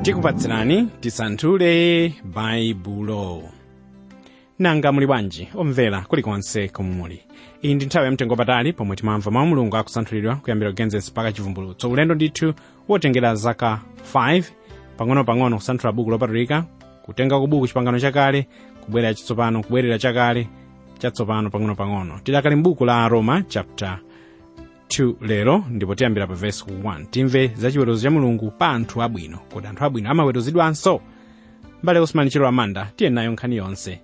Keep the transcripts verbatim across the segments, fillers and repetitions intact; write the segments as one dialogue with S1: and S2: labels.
S1: tikupatsirani tisanthule baibulo. Nanga muli bwanji omvera kulikonse komwe muli. Iyi ndi nthawi yamtengo patali pomwe timamva mawu a Mulungu akusanthulidwa kuyambira Genesis mpaka Chivumbulutso. Ulendo ndithu wotengera zaka five pang'ono-pang'ono kusanthula buku lopatulika, kutenga ku buku chipangano chakale, kubwerera chitsopano, kubwerera chakale, chatsopano pang'ono-pang'ono. Tidakali m'buku la Roma chapter two lero, ndipo tiyambira pa verse one. Timve za chiweruzo cha Mulungu pa anthu abwino. Kodi anthu abwino amaweruzidwanso? Mbale Osman Chilo Amanda tiye nayo nkhani yonse.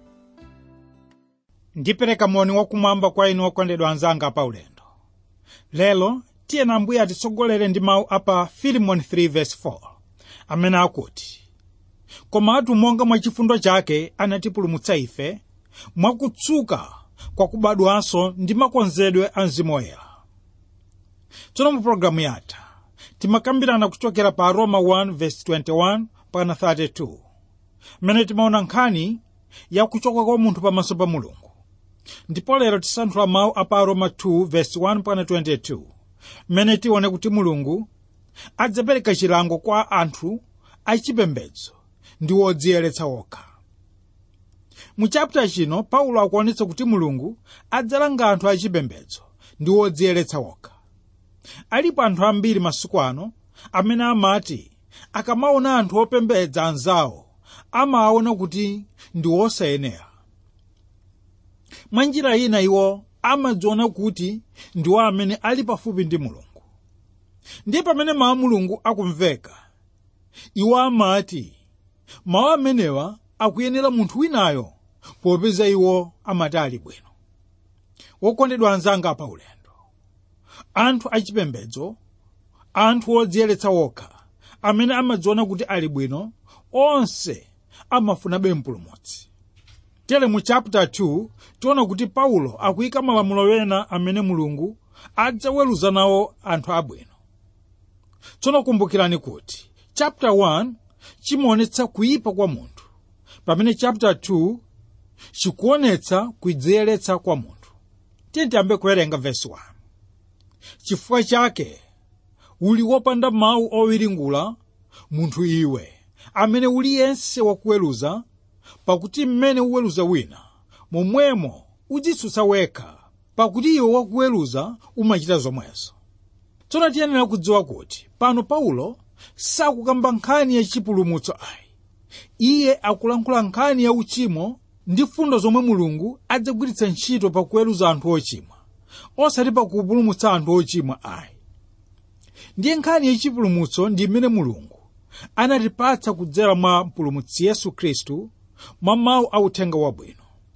S2: Ndipereka moni wakumwamba kwa inu okondedwa anzanga pa ulendo. Lelo tiye na Ambuye atitsogolere ndi mawu apa Filemoni three verse four, amene akuti, komatu monga mwa chifundo chake anatipulumutsa ife mwakutsuka kwa kubadwanso ndi makonzedwe a Mzimu Woyera. Tsono mu programu yatha timakambirana kuchokera pa Roma one verse twenty-one mpaka thirty-two, mmene timaona nkhani ya kuchoka kwa munthu pamaso pa Mulungu. Ndipo lero tisanthula mawu apa Roma two verse one mpaka twenty-two, mmene tione kuti Mulungu adzapereka chilango kwa anthu achipembedzo ndi wodziyeretsa okha. Mu chapter chino Paulo akuonetsa kuti Mulungu adzalanga anthu achipembedzo ndi wodziyeretsa okha. Alipo anthu ambiri masiku ano amene amati akamaona anthu opembedza anzawo amaona kuti ndi osayenera. Mwa njira ina iwo amadziona kuti ndiwo amene ali pafupi ndi Mulungu. Ndiye pamene mawu a Mulungu akumveka, iwo amati mawu amenewa akuyenera munthu winayo popeza iwo amati ali bwino. Wokondedwa anzanga pa ulendo, anthu achipembedzo, anthu odziyeretsa okha amene amadziona kuti ali bwino, onse amafunabe mpulumutsi. Tere mu chapter two tiona kuti Paulo akuyika malamulo ena amene Mulungu adzaweruza nawo anthu abwino. Tsono kumbukirani kuti chapter one chimaonetsa kuyipa kwa munthu, pamene chapter two chikuonetsa kudziyeretsa kwa munthu. Tiye tiyambe kuwerenga verse one. Chifukwa chake uli wopanda mawu owiringula munthu iwe, amene uliyense wakuweruza, pakuti mmene uweruza wina momwemo udzitsutsa wekha, pakuti iwe wakuweruza umachita zomwezo. Tsono tiyenera kudziwa kuti pano Paulo sakukamba nkhani ya chipulumutso ayi. Iye akulankhula nkhani ya uchimo ndi fundo zomwe Mulungu adzagwiritsa ntchito pa kuweruza anthu ochimwa, osati pa kupulumutsa anthu ochimwa ayi. Ndiye nkhani ya chipulumutso ndi imene Mulungu anatipatsa kudzera mwa mpulumutsi Yesu Khristu mwa mawu a uthenga wabwino.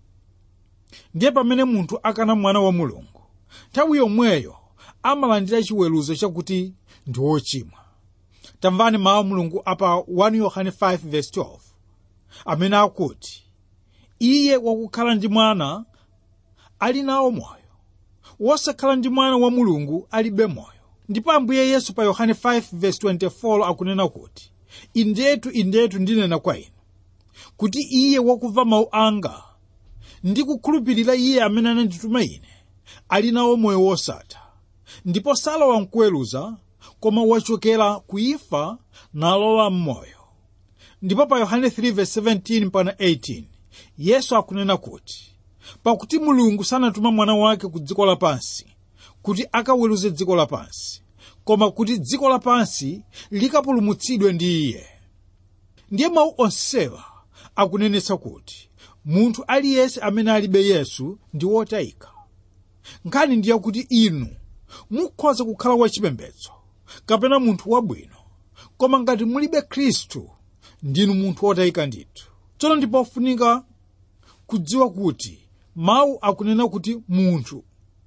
S2: Ndiye pamene munthu akana mwana wa Mulungu, nthawi yomweyo amalandira chiweruzo chakuti ndi wochimwa. Tamvani mawu a Mulungu apa one Yohane five verse twelve, amene akuti, iye wakukhala ndi mwana ali nawo moyo, wosakhala ndi mwana wa Mulungu alibe moyo. Ndipo Ambuye Yesu pa Yohane five verse twenty-four akunena kuti, indetu indetu ndinena kwa inu kuti iye wakumva mawu anga ndi kukhulupirira iye amene anandituma ine ali nawo moyo wosatha, ndipo salowa mkuweruza koma wachokera kuimfa nalowa m'moyo. Ndipo pa Yohane three verse seventeen mpaka eighteen Yesu akunena kuti, pakuti Mulungu sanatuma mwana wake ku dziko lapansi kuti akaweruze dziko lapansi, koma kuti dziko lapansi likapulumutsidwe ndi iye. Ndiye mawu onsewa akunenetsa kuti munthu aliyense amene alibe Yesu ndi wotayika. Nkhani ndiye kuti inu mukhoza kukhala wachipembedzo kapena munthu wabwino, koma ngati mulibe Khristu ndinu munthu wotayika ndithu. Tsono ndipo ofunika kudziwa kuti mawu akunena kuti munthu.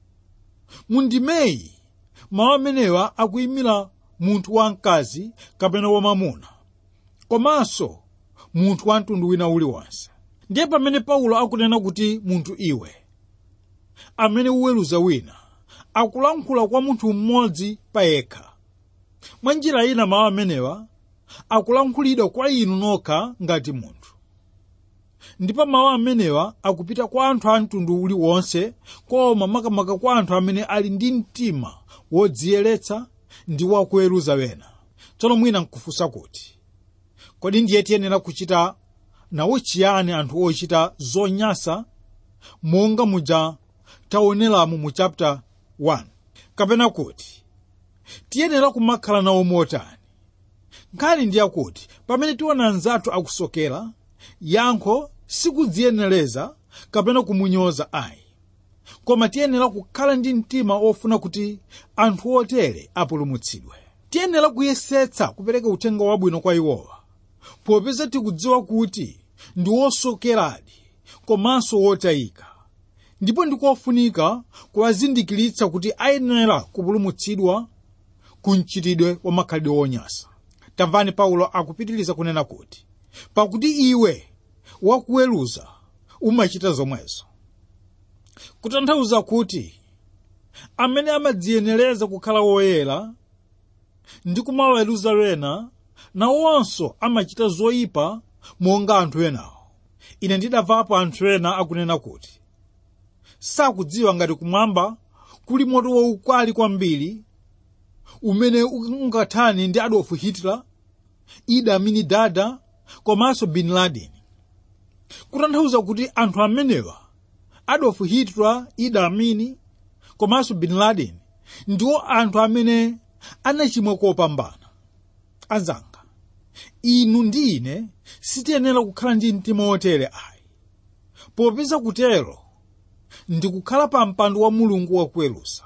S2: Mundimeyi mawu amenewa akuyimira munthu wamkazi kapena wamamuna, komanso munthu wa mtundu wina uliwonse. Ndiye pamene Paulo akunena kuti munthu iwe, amene uweruza wina, akulankhula kwa munthu mmodzi pa yekha. Mwa njira ina mawu amenewa akulankhulidwa kwa inu nokha ngati munthu. Ndipo mawu amenewa akupita kwa anthu a mtundu uliwonse, koma makamaka kwa anthu amene ali ndi mtima wodziyeretsa ndi wakuweruza wena. Tsono mwina nkufunsa kuti, Kodi ndiye tiyenera kuchita nawo chiyani anthu ochita zonyansa monga muja taoneramu mu chapter one? Kapena kuti tiyenera kumakhala nawo motani? Nkhani ndi yakuti pamene tiona anzathu akusokera, yankho sikudziyenereza kapena kumunyoza ayi, koma tiyenera kukhala ndi mtima ofuna kuti anthu otere apulumutsidwe. Tiyenera kuyesetsa kupereka uthenga wabwino kwa iwowa, popeza tikudziwa kuti ndi osokeradi komanso wotayika, ndipo ndikofunika kuwazindikiritsa kuti ayenera kupulumutsidwa ku mchitidwe wa makhalidwe onyansa. Tamvani Paulo akupitiriza kunena kuti pakuti iwe wakuweruza umachita zomwezo. Kutanthauza kuti amene amadziyenereza kukhala woyera ndi kumaweruza wena, nawonso amachita zoyipa monga anthu enawo. Ine ndidamvapo anthu ena akunena kuti sakudziwa ngati kumwamba kuli moto waukali kwambiri umene ungathane ndi Adolf Hitler, Idi Amin Dada komanso Bin Laden. Kutanthauza kuti anthu amenewa, Adolf Hitler, Idi Amin komanso Bin Laden, ndiwo anthu amene anachimwa kopambana. Anzanga, inu ndi ine sitiyenera kukhala ndi mtima wotere ayi, popeza kutero ndi kukhala pa mpando wa Mulungu wakuweruza,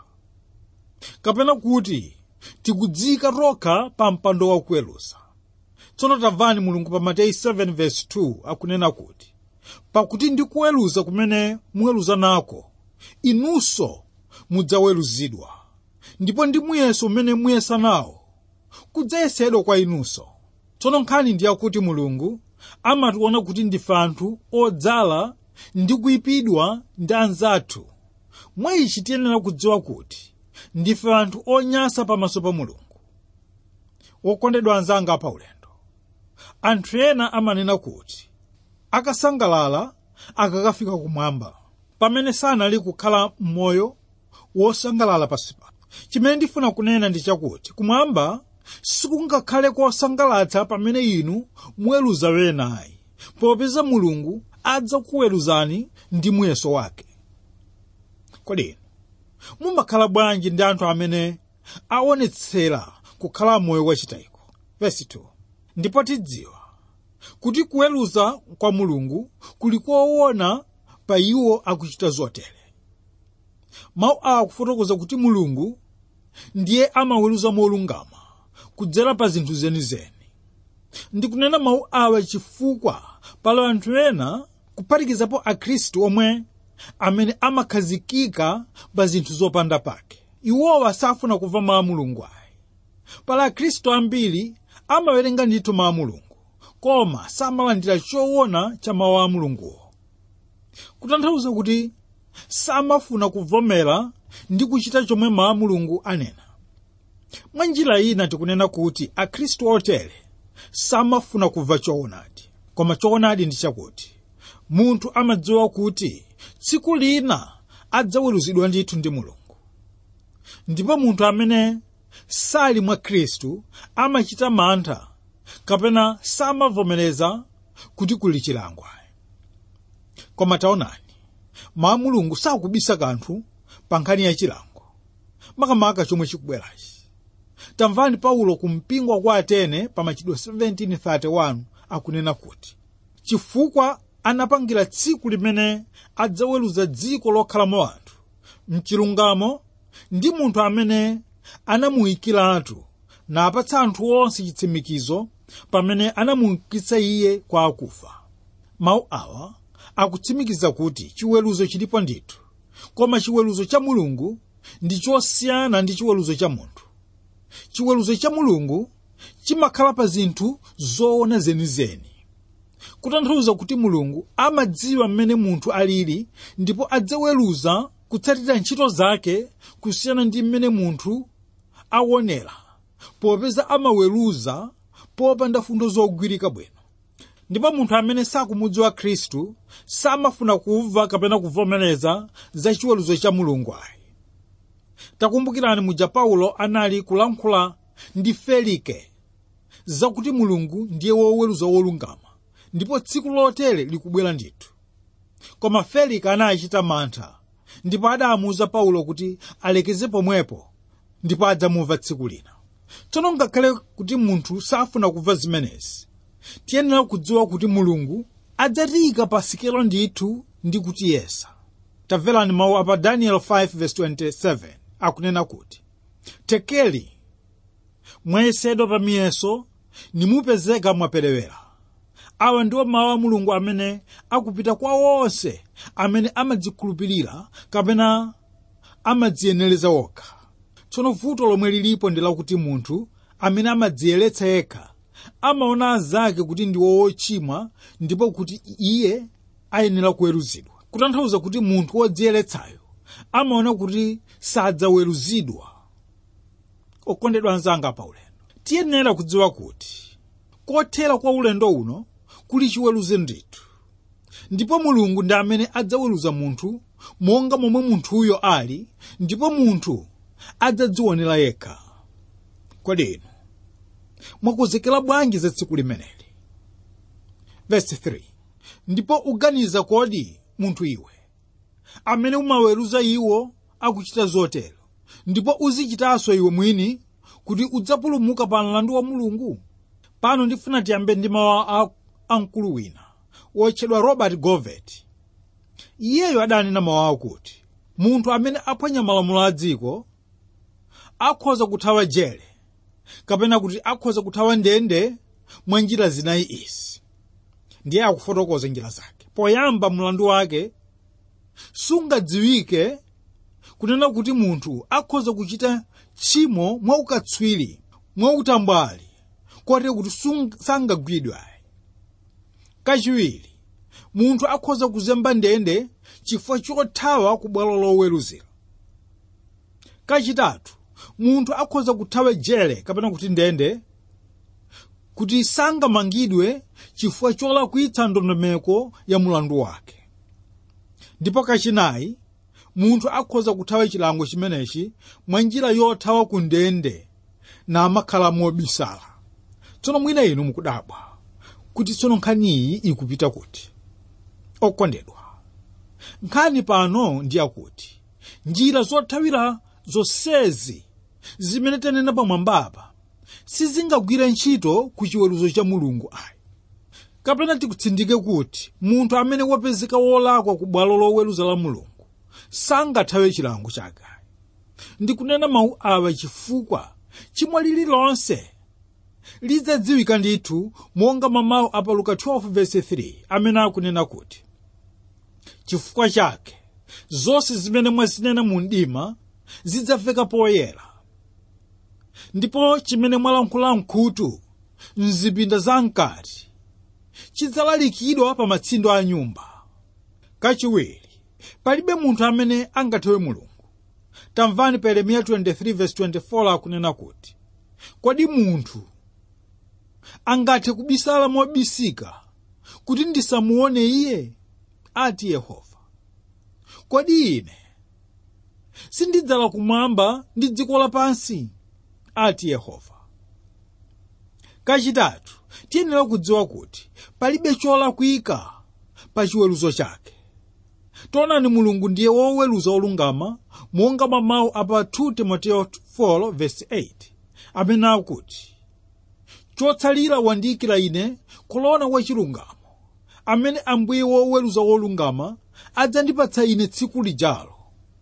S2: kapena kuti tikudzika tokha pa mpando wakuweruza. Tsono tamvani Mulungu pa Mateyu seven verse two akunena kuti pakuti ndi kuweruza kumene muweruza nako, inunso mudzaweruzidwa, ndipo ndi muyeso umene muyesa nawo kudzayesedwa kwa inunso. Tsono nkhani ndi yakuti Mulungu amationa kuti ndife anthu odzala ndi kuyipidwa ndi anzathu. Mwa ichi tiyenera kudziwa kuti ndife anthu onyansa pamaso pa Mulungu. Wokondedwa anzanga pa ulendo, anthu ena amanena kuti akasangalala akakafika kumwamba, pamene sanali kukhala moyo wosangalala pansi pano. Chimene ndifuna kunena ndi chakuti kumwamba sikungakhale kosangalatsa pamene inu muweruza wena ayi, popeza Mulungu adzakuweruzani ndi muyeso wake. Kodi mumakhala bwanji ndi anthu amene aonetsera kukhala moyo wachitayiko? Verse two. Ndipo tidziwa kuti kuweruza kwa Mulungu kuli koona pa iwo akuchita zotere. Mawu awa kufotokoza kuti Mulungu ndiye amaweruza molungama kudzera pa zinthu zenizeni. Ndikunena mawu awa chifukwa pali anthu ena kuphatikizapo Akhristu omwe amene amakhazikika pa zinthu zopanda pake. Iwowa safuna kumva mawu a Mulungu ayi. Pali Akhristu ambiri amawerenga ndithu mawu a Mulungu, koma samalandira choona cha mawu a Mulunguwo. Kutanthauza kuti samafuna kuvomera ndi kuchita chomwe mawu a Mulungu anena. Mwa njira ina tikunena kuti Akhristu otere samafuna kumva choonadi, koma choonadi ndi chakuti munthu amadziwa kuti tsiku lina adzaweruzidwa ndithu ndi Mulungu. Ndipo munthu amene sali mwa Khristu amachita mantha kapena samavomereza kuti kuli chilango. Koma taonani, mawu a Mulungu sakubisa kanthu pa nkhani ya chilango, makamaka chomwe chikubwerachi. Tamvani Paulo kumpingo kwa Atene pa Machitidwe seventeen thirty-one akunena kuti chifukwa anapangira tsiku limene adzaweruza dziko lokhalamo anthu mchilungamo ndi munthu amene anamuyikiratu napatsa anthu onse chitsimikizo pamene anamuukitsa iye kwa akufa. Mawu awa akutsimikiza kuti chiweruzo chilipo ndithu, koma chiweruzo cha Mulungu ndi chosiyana ndi chiweruzo cha munthu. Chiweruzo cha Mulungu chimakhala pa zinthu zoona zenizeni. Kutanthauza kuti Mulungu amadziwa mmene munthu alili ndipo adzaweruza kutsatira ntchito zake kusiyana ndi mmene munthu aonera, popeza amaweruza popanda fundo zogwirika bwino. Ndipo munthu amene sakumudziwa Khristu samafuna kumva kapena kuvomereza za chiweruzo cha Mulungu ayi. Takumbukirani muja Paulo anali kulankhula ndi Felike zakuti mulungu ndiye woweruza wolungama ndipo tsiku lotere likubwera ndithu. Koma Felike anachita mantha ndipo adamuwuza Paulo kuti alekeze pomwepo ndipo adzamumva tsiku lina. Tsono ngakhale kuti munthu safuna kumva zimenezi, tiyenera kudziwa kuti mulungu adzatiyika pa sikelo ndithu ndi kutiyesa. Tamverani mawu apa Daniel five verse twenty-seven akunena kuti, tekeli mwayesedwa pa miyeso nimupezeka mwaperewera. Awa ndiwo mawu a mulungu amene akupita kwa onse amene amadzikhulupirira kapena amadziyenereza okha. Tsono vuto lomwe lilipo ndi lakuti munthu amene amadziyeretsa yekha amaona azake kuti ndi wochimwa ndipo kuti iye ayenera kuweruzidwa. Kutanthauza kuti munthu wodziyeretsayo amaona kuti sadzaweruzidwa. Okondedwa anzanga pa ulendo, tiyenera kudziwa kuti kothera kwa ulendo uno kuli chiweruzo ndithu, ndipo mulungu ndi amene adzaweruza munthu monga momwe munthuyo ali, ndipo munthu adzadzionera yekha. Kodi inu mwakonzekera bwanji za tsiku limeneli? Verse three, ndipo uganiza kodi munthu iwe amene umaweruza iwo akuchita zotero, ndipo uzichitanso iwe mwini kuti udzapulumuka pa mlandu wa mulungu? Pano ndifuna tiyambe ndi mawu a mkulu wina wotchedwa Robert Govett. Iyeyo adanena mawu kuti munthu amene aphwanya malamulo a dziko akhoza kuthawa jele kapena kuti akhoza kuthawa ndende mwa njira zinayi izi. Ndiye akufotokoza njira zake. Poyamba, mlandu wake sungadziwike, kunena kuti munthu akhoza kuchita tchimo mwa ukatswiri mwa utambwali kote kuti sangagwidwe. Kachiwiri, munthu akhoza kuzemba ndende chifukwa chothawa ku bwalo loweruzira. Kachitatu, munthu akhoza kuthawa jele kapena kuti ndende kuti sangamangidwe chifukwa cholakwitsa ndondomeko ya mulandu wake. Ndipo kachinayi, munthu akhoza kuthawa chilango chimenechi mwa njira yothawa ku ndende na amakhala mobisala. Tsono mwina inu mukudabwa kuti tsono nkhaniyi ikupita kuti. Okondedwa, nkhani pano ndi yakuti njira zothawira zonsezi zimene tanena pamwambapa sizingagwire ntchito ku chiweruzo cha mulungu ayi. Kapena tikutsindike kuti munthu amene wapezeka wolakwa ku bwalo loweruza la mulungu sangathawe chilango chake. Ndikunena mawu awa chifukwa chimwa lililonse lidzadziwika ndithu monga mawu a pa Luka twelve verse three amene akunena kuti, chifukwa chake zonse zimene mwazinena mu mdima zidzamveka poyera, ndipo chimene mwalankhula mkhutu mzipinda zamkati chidzalalikidwa pa matsindo a nyumba. Kachiwiri, palibe munthu amene angathawe mulungu. Tamvani pa Yeremiya twenty-three verse twenty-four akunena kuti, kodi munthu angathe kubisala mobisika kuti ndisamuone iye, ati Yehova? Kodi ine sindidzala kumwamba ndi dziko lapansi, ati Yehova. Kachitatu, tiyenera kudziwa kuti palibe cholakwika pa chiweruzo chake. Taonani, mulungu ndiye woweruza olungama monga mwa mawu apa two Timoteyo four verse eight amene akuti, chotsalira wandiyikira ine kolona wachilungamo amene Ambuye woweruza wolungama adzandipatsa ine tsiku lijalo.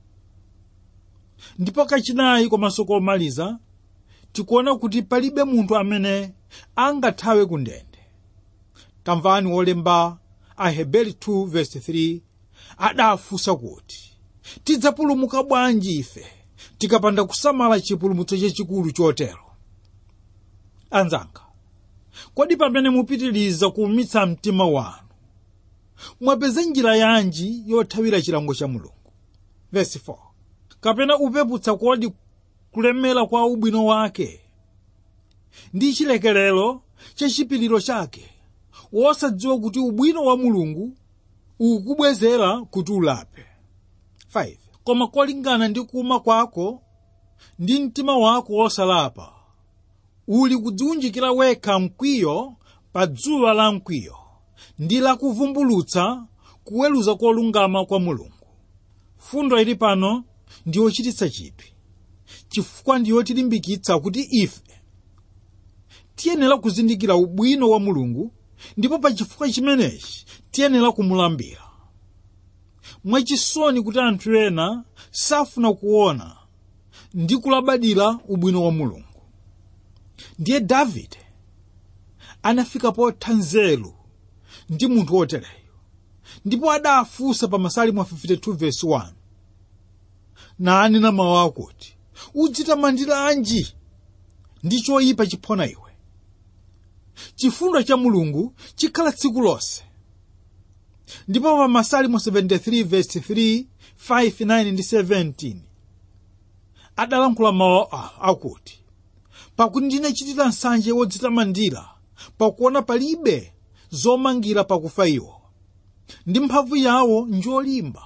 S2: Ndipo kachinayi komanso komaliza, tikuona kuti palibe munthu amene angathawe ku ndende. Tamvani wolemba Aheberi two verse three adafunsa kuti, tidzapulumuka bwanji ife tikapanda kusamala chipulumutso chachikulu chotero? Anzanga, kodi pamene mupitiriza kuumitsa mtima wanu mwapeza njira yanji yothawira chilango cha mulungu? Verse four, kapena upeputsa kodi kulemera kwa ubwino wake ndi chilekelero cha chipiliro chake, wosadziwa kuti ubwino wa mulungu ukubwezera kuti ulape? Five, koma kolingana ndi kuuma kwako ndi mtima wako wosalapa uli kudziunjikira wekha mkwiyo pa dzuwa la mkwiyo ndi la kuvumbulutsa kuweruza kolungama kwa Mulungu. Fundo ili pano ndiyochititsa chidwi, chifukwa ndiyotilimbikitsa kuti ife tiyenera kuzindikira ubwino wa Mulungu, ndipo pa chifukwa chimenechi tiyenera kumulambira. Mwachisoni kuti anthu ena safuna kuona ndi kulabadira ubwino wa Mulungu. Ndiye Davide anafika potha nzeru ndi munthu wotereyo, ndipo adafunsa pa Masalimo fifty two verse one, na anena mawu akuti, udzitamandiranji ndi choyipa chiphona iwe? Chifundo cha Mulungu chikhala tsiku lonse. Ndipo pa Masalimo seventy three verse three, five, nine ndi seventeen adalankhula mawu akuti, pakuti ndinachitira nsanje wodzitamandira pakuona palibe zomangira pakufa iwo, ndi mphamvu yawo njolimba.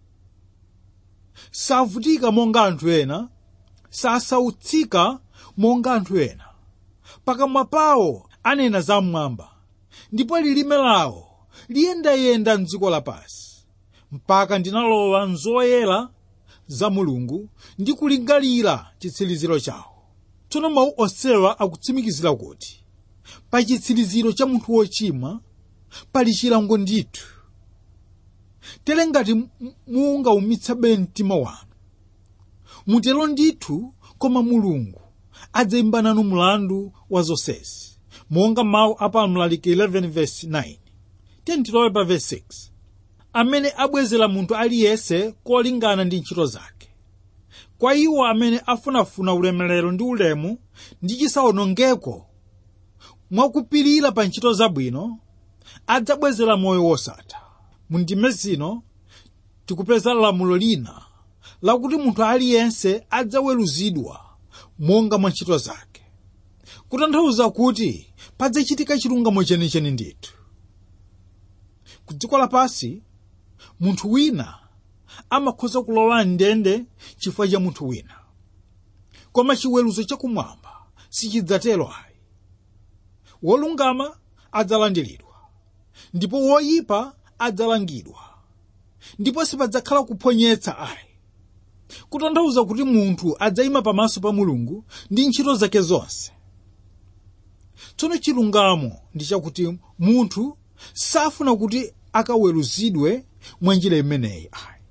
S2: Savutika monga anthu ena, sasautsika monga anthu ena. Pakamwa pawo anena zamwamba, ndipo lilime lawo liyendayenda m'dziko lapansi. Mpaka ndinalowa m'zoyera za Mulungu ndi kulingalira chitsiriziro chawo. Tsono mawu onsewa akutsimikizira kuti pa chitsiriziro cha munthu wochimwa pali chilango ndithu. Tere ngati mungaumitsabe mtima wanu, mutero ndithu, koma Mulungu adzayimba nanu mlandu wa zonsezi, monga mawu apa Mlaliki eleven verse nine. Tentilowe pa verse six. Amene abwezera munthu aliyense kolingana ndi ntchito zake. Kwa iwo amene afunafuna ulemerero ndi ulemu ndi chisawonongeko mwakupirira pa ntchito zabwino, adzabwezera moyo wosatha. Mundime zino tikupeza lamulo lina lakuti munthu aliyense adzaweruzidwa monga mwa ntchito zake, kutanthauza kuti padzachitika chilungamo chenicheni ndithu. Ku dziko lapansi munthu wina amakhoza kulowa ndende chifukwa cha munthu wina, koma chiweruzo chakumwamba sichidzatero ayi. Wolungama adzalandiridwa, ndipo woyipa adzalangidwa, ndipo sipadzakhala kuphonyetsa ayi. Kutanthauza kuti munthu adzayima pamaso pa Mulungu ndi ntchito zake zonse. Tsono chilungamo ndi chakuti munthu safuna kuti akaweruzidwe mwa njira imeneyi ayi.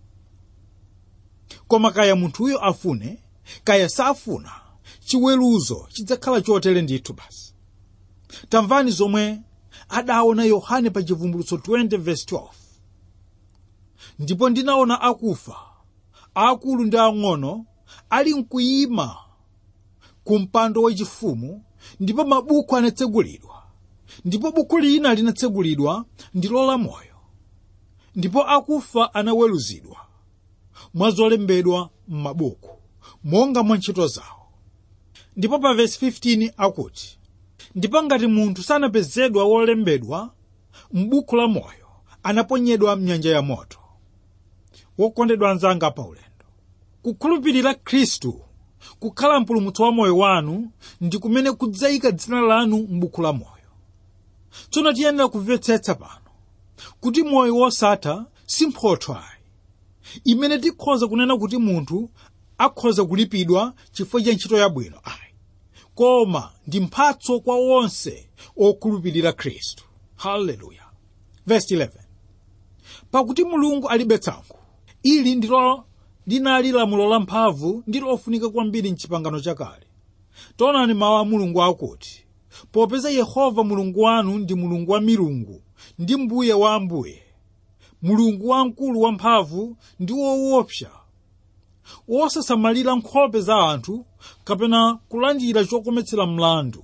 S2: Koma kaya munthuyo afune kaya safuna, chiweruzo chidzakhala chotere ndithu basi. Tamvani zomwe adaona Yohane pa Chivumbulutso twenty verse twelve. Ndipo ndinaona akufa, akulu ndi ang'ono, ali mkuyima ku mpando wachifumu, ndipo mabuku anatsegulidwa. Ndipo buku lina linatsegulidwa ndilo la moyo. Ndipo akufa anaweruzidwa mwa zolembedwa m'mabuku, monga mwa ntchito zawo. Ndipo pa verse fifteen akuti, ndipo ngati munthu sanapezedwa wolembedwa m'buku la moyo, anaponyedwa m'nyanja ya moto. Wokondedwa anzanga pa ulendo, kukhulupirira Khristu kukhala mpulumutsi wa moyo wanu ndi kumene kudzayika dzina lanu m'buku la moyo. Tsono tiyenera kumvetsetsa pano kuti moyo wosatha si mphotho ayi, imene tikhoza kunena kuti munthu akhoza kulipidwa chifukwa cha ntchito yabwino ayi, koma ndi mphatso kwa onse okhulupirira Khristu. Haleluya. Verse eleven. Pakuti Mulungu alibe tsankho. Ili ndilo linali lamulo lamphamvu ndi lofunika kwambiri m'chipangano chakale. Taonani mawu a Mulungu akuti, popeza Yehova Mulungu wanu ndi Mulungu wa milungu ndi Mbuye wa ambuye, Mulungu wamkulu wamphamvu ndi woopsa, wosasamalira nkhope za anthu kapena kulandira chokometsera mlandu.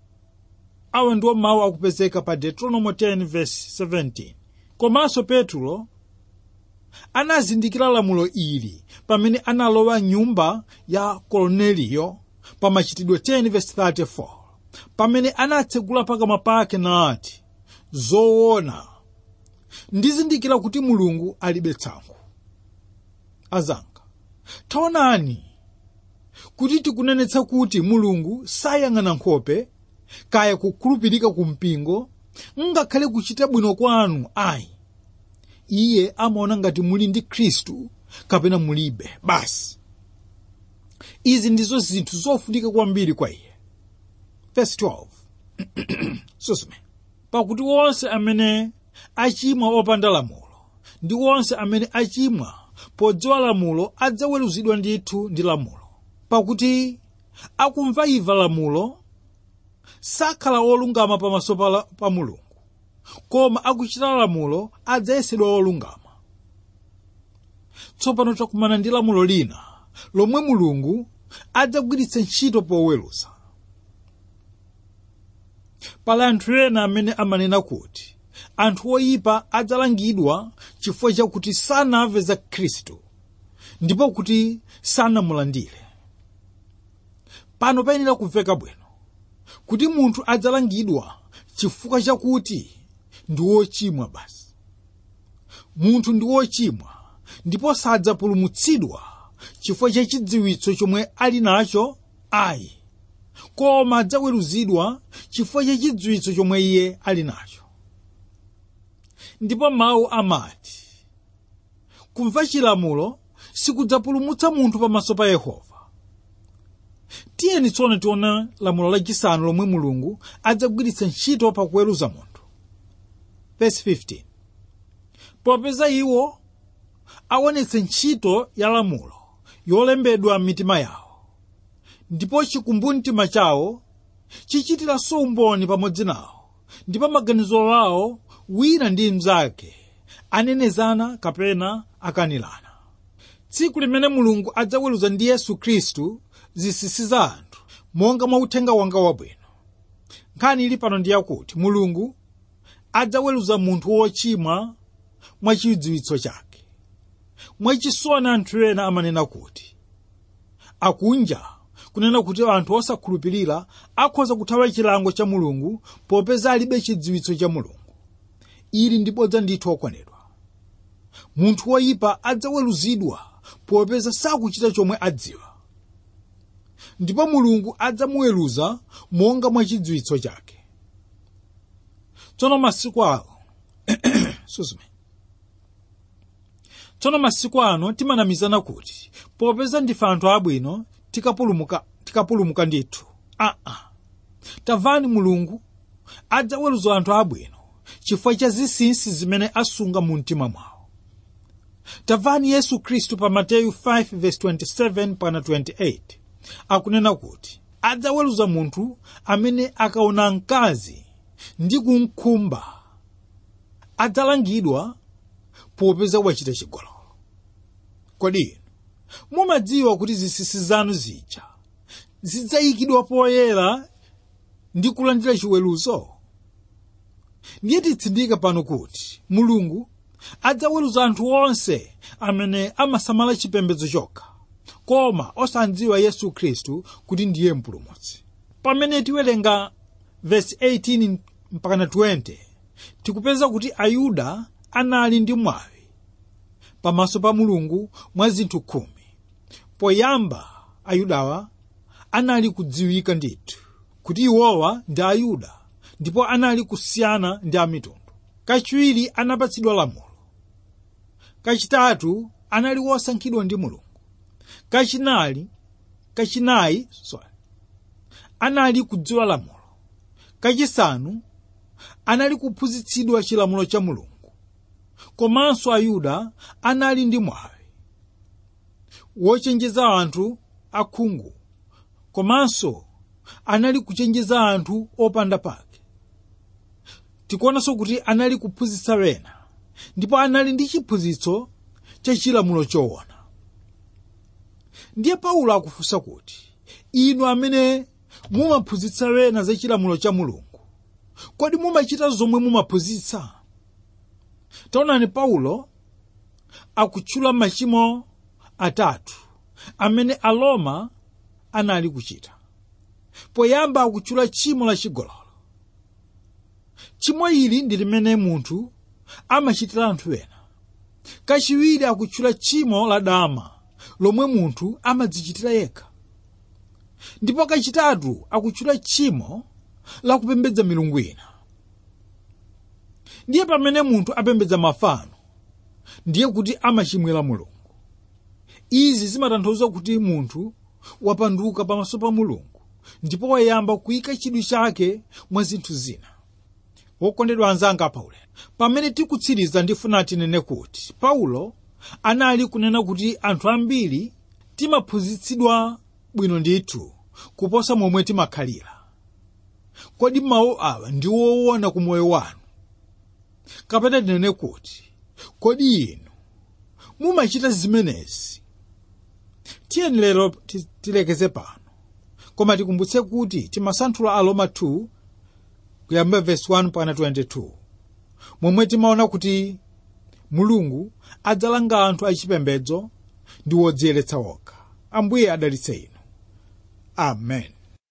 S2: Awa ndiwo mawu akupezeka pa Deuteronomy ten verse seventeen. Komanso Petro anazindikira lamulo ili pamene analowa nyumba ya Korneliyo pa Machitidwe ten verse thirty-four, pamene anatsegula pakamwa pake nati, zoona ndizindikira kuti Mulungu alibe tsankho. Azanga, taonani kuti tikunenetsa kuti mulungu sayang'ana nkhope kaya kukhulupirika ku mpingo ngakhale kuchita bwino kwanu ayi. Iye amaona ngati muli ndi Khristu kapena mulibe basi. Izi ndizo zinthu zofunika kwambiri kwa iye. Verse twelve. Susume. Pakuti wonse amene achimwa opanda lamulo ndi wonse amene achimwa podziwa lamulo adzaweruzidwa ndithu ndi lamulo. Pakuti akumva imva lamulo sakhala olungama pamaso pa, pa Mulungu, koma akuchita lamulo adzayesedwa olungama. Tsopano takumana ndi lamulo lina lomwe Mulungu adzagwiritsa ntchito poweruza. Pali anthu ena amene amanena kuti anthu oyipa adzalangidwa chifukwa chakuti sanamve za Khristu ndipo kuti sanamulandire. Pano payenera kumveka bwino kuti munthu adzalangidwa chifukwa chakuti ndi wochimwa basi. Munthu ndi wochimwa ndipo sadzapulumutsidwa chifukwa cha chidziwitso chomwe ali nacho ayi, koma adzaweruzidwa chifukwa cha chidziwitso chomwe iye ali nacho. Ndipo mawu amati kumva chilamulo sikudzapulumutsa munthu pamaso pa Yehova. Tiyeni tsono tiona lamulo lachisanu lomwe Mulungu adzagwiritsa ntchito pa kuweruza munthu. Verse fifteen. Popeza iwo aonetsa ntchito ya lamulo yolembedwa m'mitima yawo, ndipo chikumbumtima chawo chichitiranso umboni pamodzi nawo, ndipo maganizo awo wina ndi mnzake anenezana kapena akanilana. Tsiku limene Mulungu adzaweruza ndi Yesu Khristu zinsinsi za anthu monga mwa uthenga wanga wabwino. Nkhani ili pano ndi yakuti Mulungu adzaweruza munthu wochimwa mwa chidziwitso chake. Mwachisoni anthu ena amanena kuti akunja kunena kuti anthu osakhulupirira akhoza kuthawa chilango cha Mulungu popeza alibe chidziwitso cha Mulungu. Ili ndi bodza ndithu okwanedwa. Munthu woyipa adzaweruzidwa popeza sakuchita chomwe adziwa, ndipo Mulungu adzamuweruza monga mwa chidziwitso chake. Tsono masiku awo susume. Tsono masiku ano timanamizana kuti popeza ndife anthu abwino tikapulumuka tikapulumuka ndithu. Ah ah. Tamvani, Mulungu adzaweruza anthu abwino chifukwa cha zinsinsi zimene asunga mu mtima mwawo. Tamvani Yesu Khristu pa Mateyu five verse twenty-seven pana twenty-eight. Akunena kuti adzaweruza munthu amene akaona mkazi ndi kumkhumba adzalangidwa popeza wachita chigololo. Kodi mumadziwa kuti zinsinsi zanu zija zidzayikidwa poyera ndi kulandira chiweruzo? Ndiye titsindika pano kuti Mulungu adzaweruza anthu onse amene amasamala chipembedzo chokha koma osadziwa Yesu Khristu kuti ndiye mpulumutsi. Pamene tiwerenga verse eighteen mpaka twenty tikupeza kuti Ayuda anali ndi mwawi pamaso pa Mulungu mwa zinthu khumi. Poyamba Ayudawa anali kudziwika ndithu kuti iwowa ndi Ayuda ndipo anali kusiyana ndi amitundu. Kachiwiri anapatsidwa lamulo. Kachitatu anali wosankhidwa ndi Mulungu. Kachinayi kachinayi sorry anali kudziwa lamulo. Kachisanu anali kuphunzitsidwa chilamulo cha Mulungu. Komanso Ayuda anali ndi mwawi wochenjeza anthu akhungu, komanso anali kuchenjeza anthu opanda pake. Tikuonanso kuti anali kuphunzitsa wena ndipo anali ndi chiphunzitso cha chilamulo choona. Ndiye Paulo akufunsa kuti inu amene mumaphunzitsa wena za chilamulo cha Mulungu, kodi mumachita zomwe mumaphunzitsa? Taonani, Paulo akutchula machimo atatu amene Aroma anali kuchita. Poyamba akutchula tchimo la chigololo. Tchimo ili ndi limene munthu amachitira anthu ena. Kachiwiri akutchula tchimo la dama lomwe munthu amadzichitira yekha. ndipo kachitatu akutchula tchimo la kupembedza milungu ina. Ndiye pamene munthu apembedza mafano ndiye kuti amachimwira Mulungu. Izi zimatanthauza kuti munthu wapanduka pamaso pa Mulungu ndipo wayamba kuyika chidwi chake mwa zinthu zina. Wokondedwa anzanga Paulo, pamene tikutsiriza ndifuna tinene kuti Paulo anali kunena kuti anthu ambiri timaphunzitsidwa bwino ndithu kuposa momwe timakhalira. Kodi mawu awa ndi woona ku moyo wanu? Kapena tinene kuti kodi inu mumachita zimenezi? Tiyeni lero tilekeze pano, koma tikumbutse kuti timasanthula Aroma two kuyamba verse one mpaka twenty-two, momwe timaona kuti Mulungu adzalanga anthu achipembedzo ndi wodziyeretsa wokha. Ambuye adalitse inu. Amen.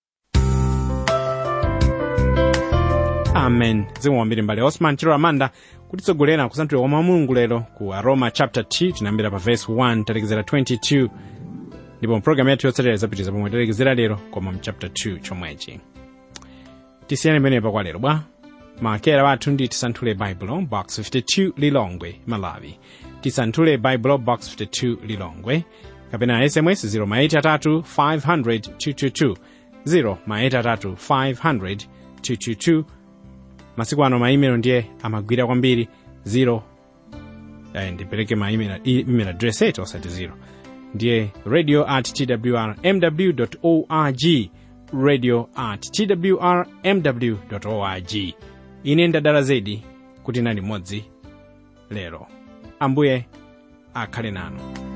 S1: Amen. Zikomo kwambiri mbale Osman Chiro Amanda kutitsogolera kusanthula kwa Mulungu lero ku Aroma chapter two tinayambira pa verse one talekezera twenty-two, ndipo program yathu yotsatira izapitiriza pomwe talekezera lero koma mu chapter two chomwechi. Tisiyane pamenepa kwa lero bwa. Makera wathu ndi tisanthule Bible box fifty-two Lilongwe, Malawi. Tisanthule Bible box fifty-two Lilongwe. Kapena S M S zero eight three five zero zero two two two zero eight three five zero zero two two two. Masiku ano maimelo ndiye amagwira kwambiri zero eh, ndipeleke maimelo email address yetu osati zero ndiye radio at t w r m w dot org, radio at t w r m w dot org. Ine ndadala zedi kuti nali modzi lero. Ambuye akhale nanu.